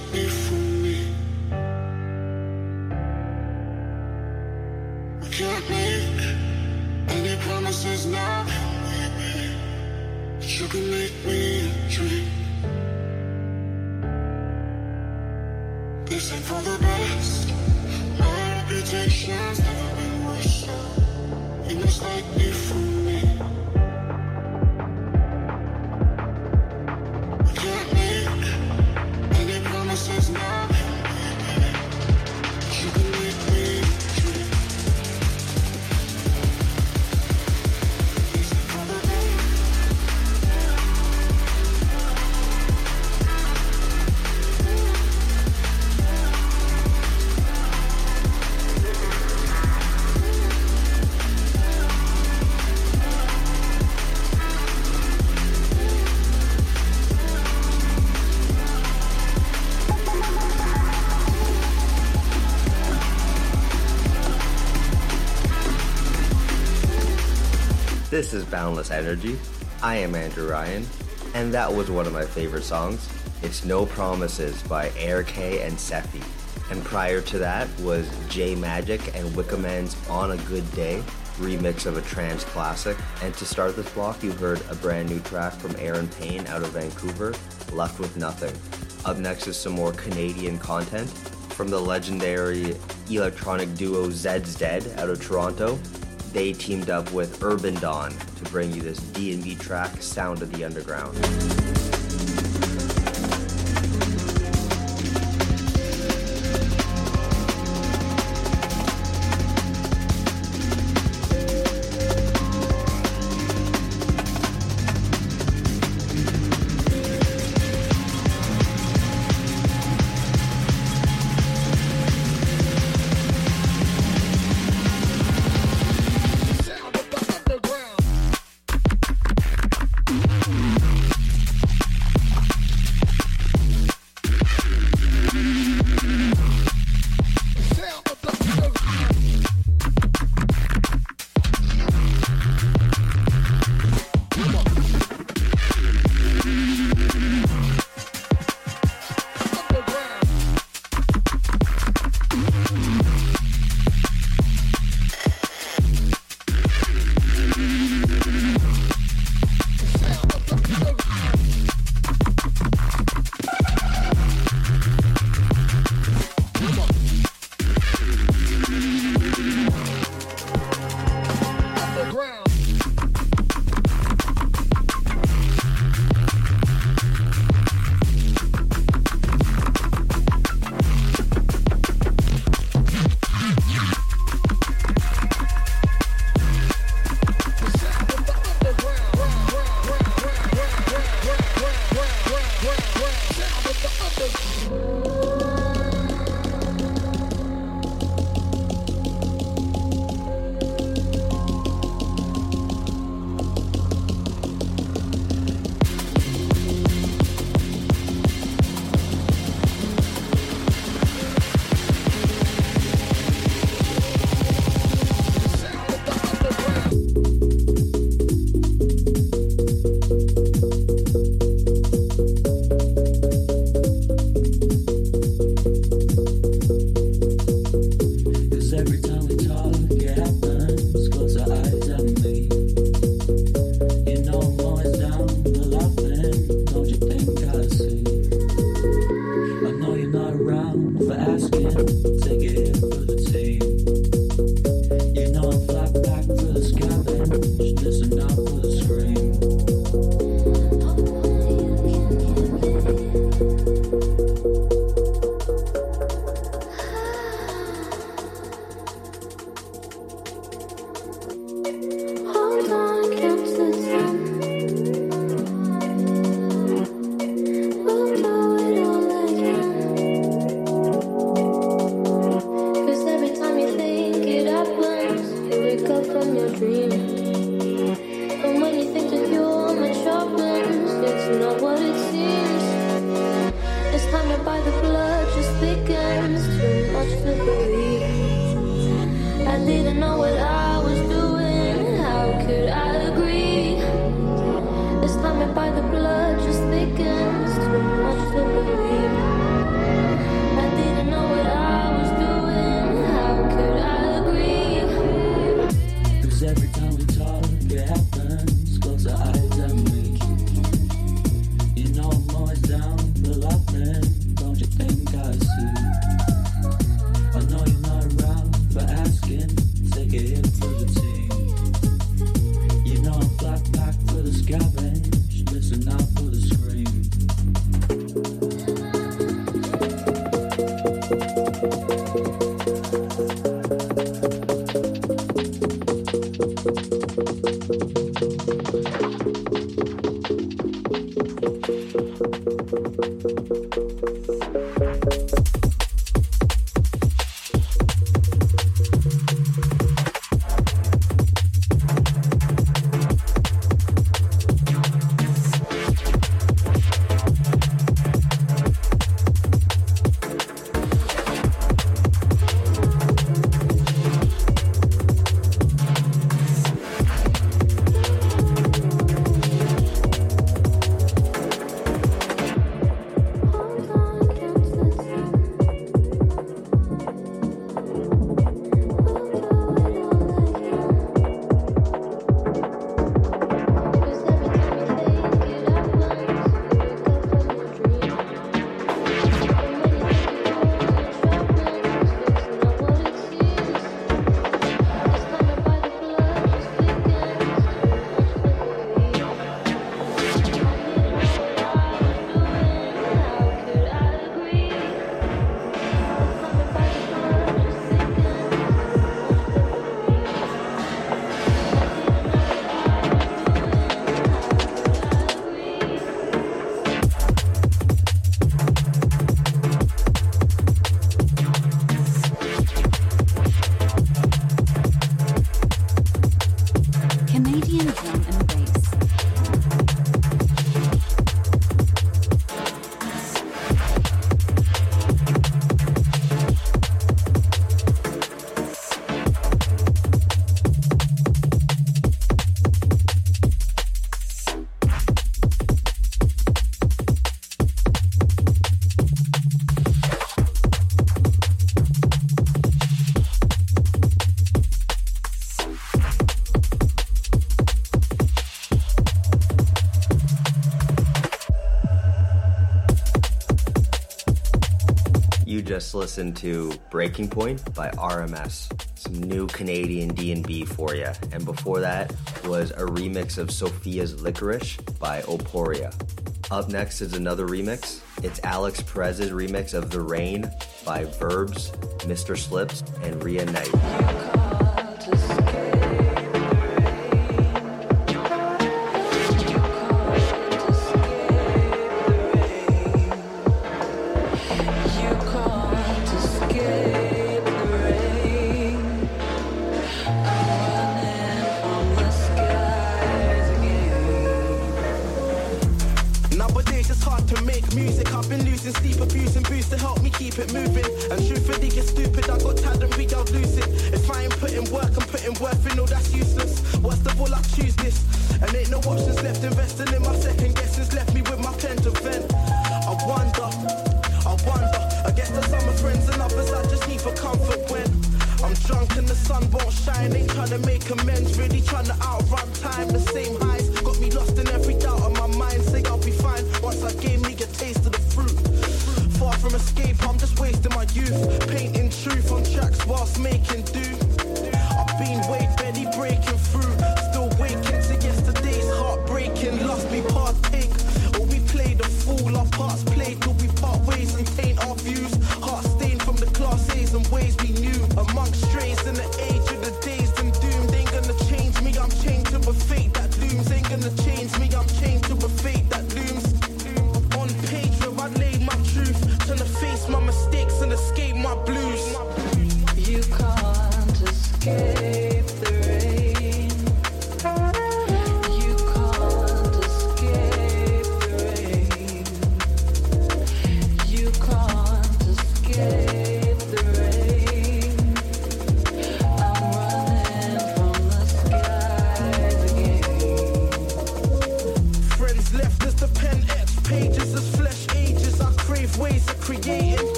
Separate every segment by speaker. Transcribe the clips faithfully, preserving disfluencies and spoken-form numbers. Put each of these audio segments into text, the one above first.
Speaker 1: slightly from me. I can't make any promises now, but you can make me a dream. This ain't for the best. My reputation's never been worse, so you know slightly from me. I can't make any promises now, but you can make me a dream. This ain't for the best.
Speaker 2: This is Boundless Energy. I am Andrew Ryan, and that was one of my favorite songs. It's No Promises by Air K and Sephi. And prior to that was J Magic and Wickerman's On a Good Day, remix of a trance classic. And to start this block, you heard a brand new track from Aaron Payne out of Vancouver, Left With Nothing. Up next is some more Canadian content from the legendary electronic duo Zed's Dead out of Toronto. They teamed up with Urban Dawn to bring you this D and B track, Sound of the Underground.
Speaker 3: Didn't know what I was doing. How could I agree? This time by the blood just thickens. Too much to believe.
Speaker 2: Just listened to Breaking Point by R M S, some new Canadian D and B for you. And before that was a remix of Sophia's Licorice by Oporia. Up next is another remix. It's Alex Perez's remix of The Rain by Verbs, Mister Slips, and Ria Knight.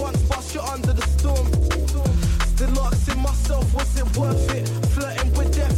Speaker 4: Still asking myself, was it worth it? Flirting with death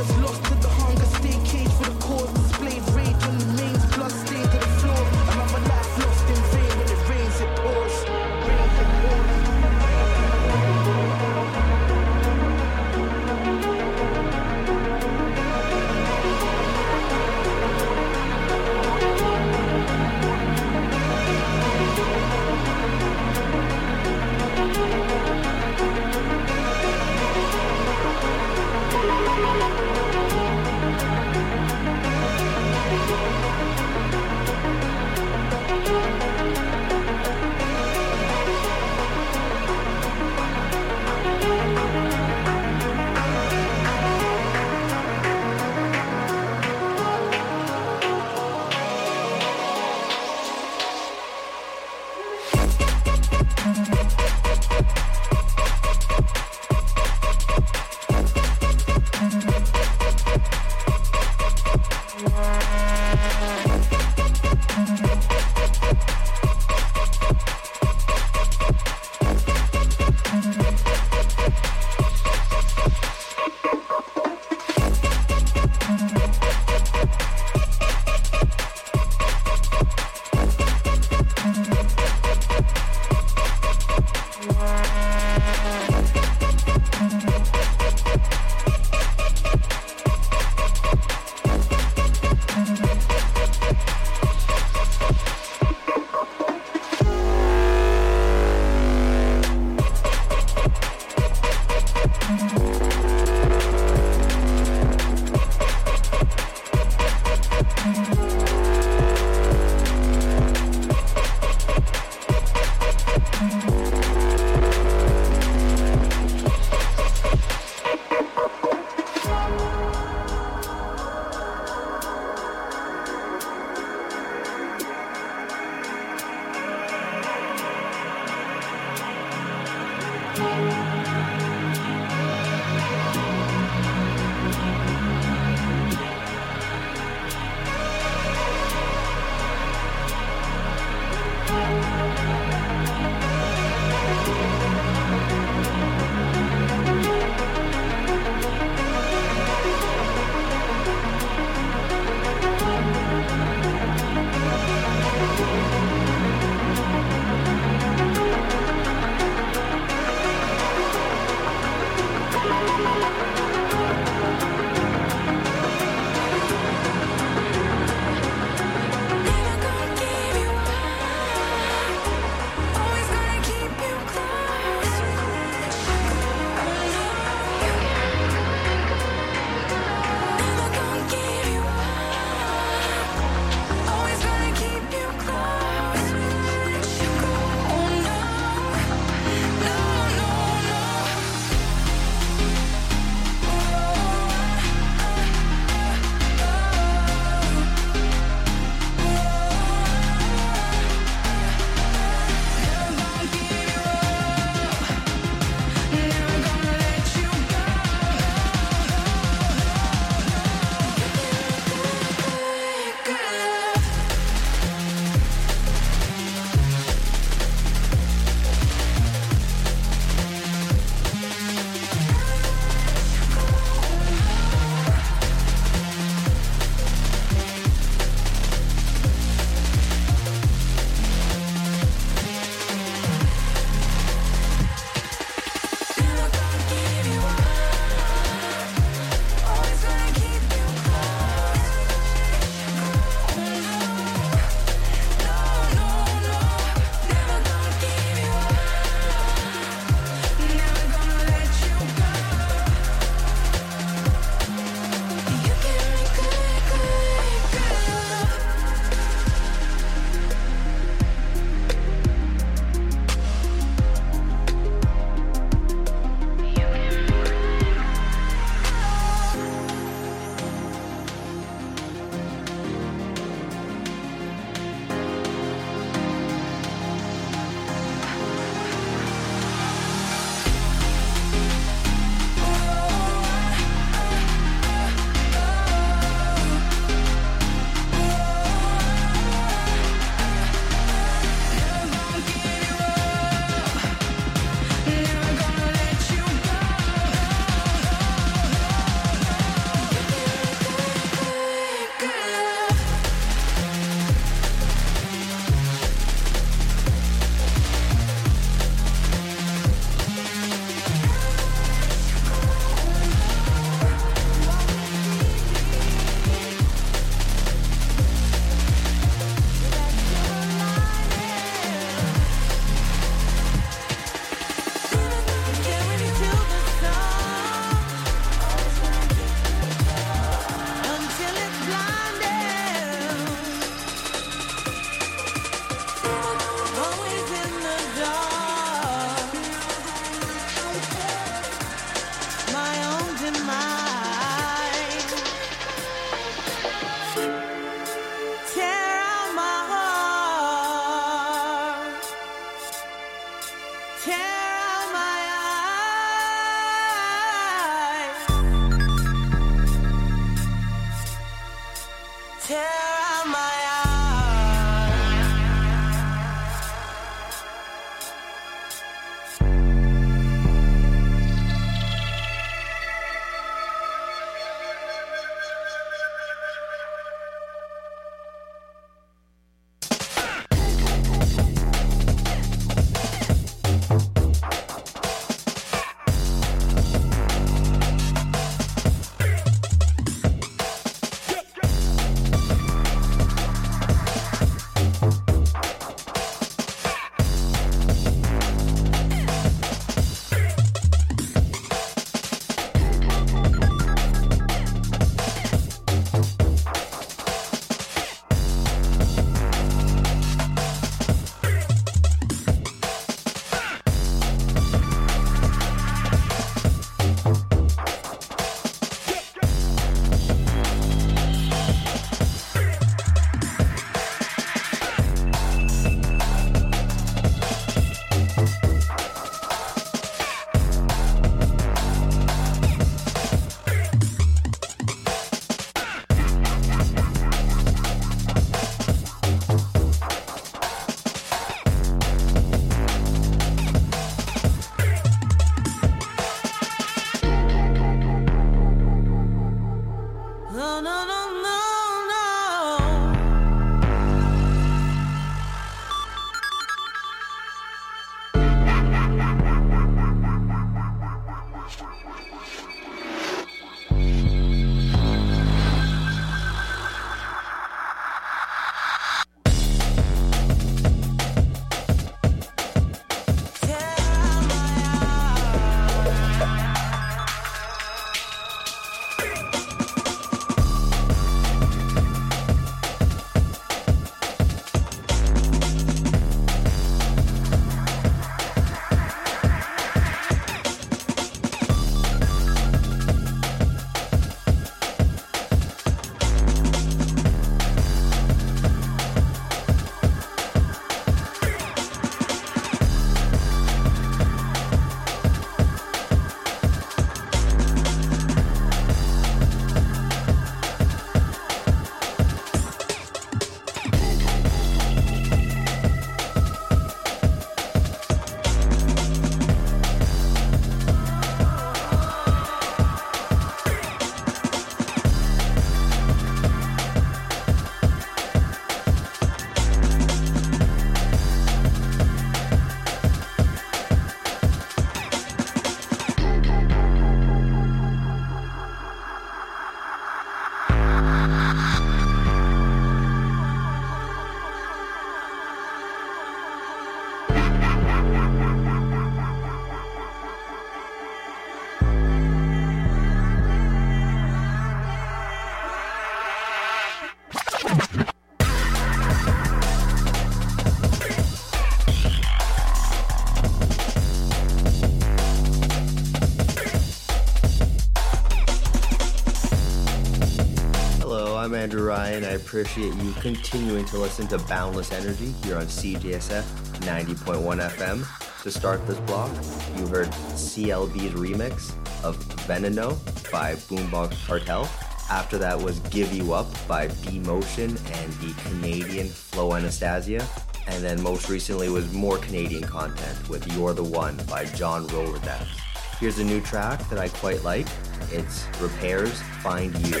Speaker 2: I'm Andrew Ryan. I appreciate you continuing to listen to Boundless Energy here on C J S F ninety point one F M. To start this block, you heard C L B's remix of Veneno by Boombox Cartel. After that was Give You Up by B-Motion and the Canadian Flo Anastasia. And then most recently was more Canadian content with You're the One by John Rollerdex. Here's a new track that I quite like. It's Repairs Find You.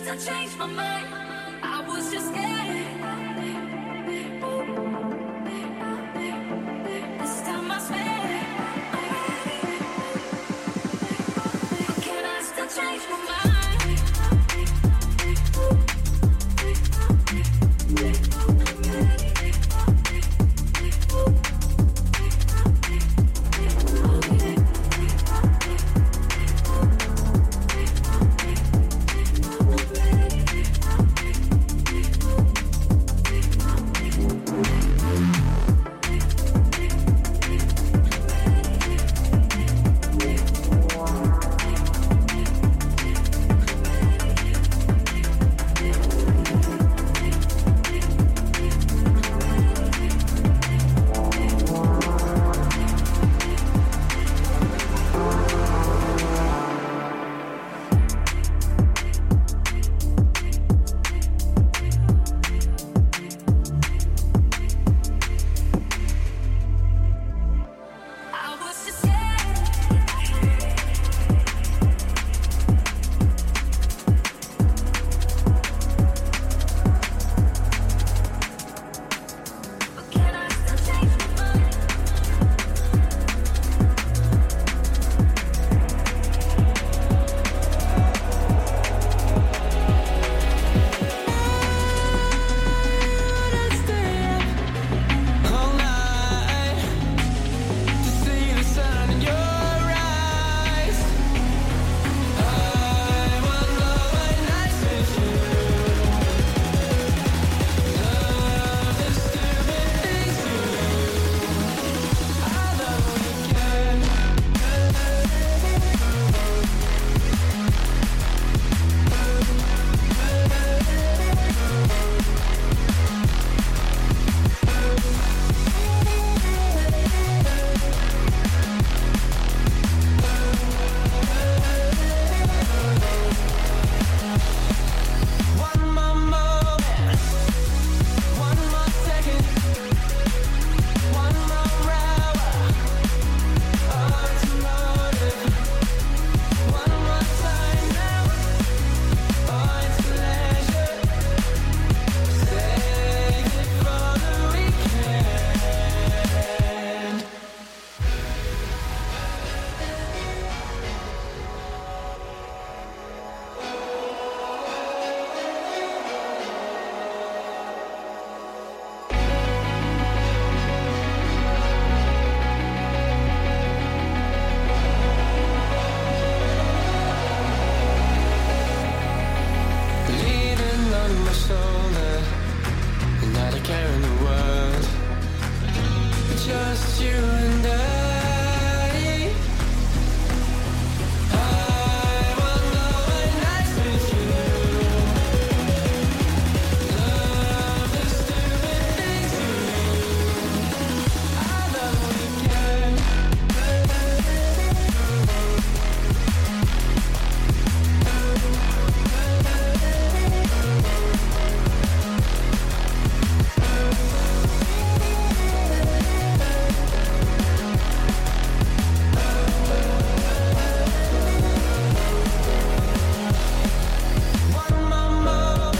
Speaker 4: to change my mind. I was just scared.